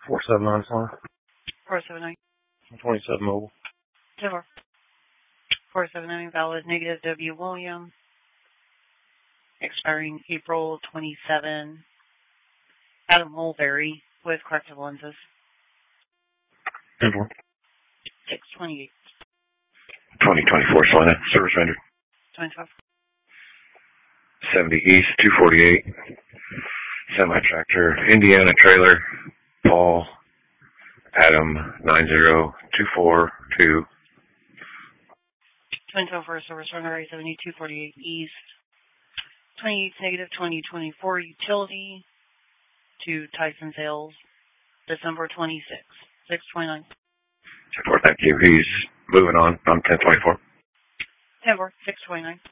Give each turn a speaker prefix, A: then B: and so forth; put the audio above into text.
A: 479 Solana.
B: 479.
A: 27 mobile.
B: 10-4. 479 valid negative W. William. Expiring April 27. Adam Mulberry with corrective lenses.
A: 10-4.
B: 628.
C: 2024 Solana. Service rendered.
B: 25.
C: 70 East, 248. Semi-tractor. Indiana trailer. Paul. Adam 90242.
B: 2024 service runner 7248 East. 28 negative 2024 utility to Tyson Sales. December 26. 629.
C: 10-4, thank you. He's moving on 1024.
B: 10-4, 629.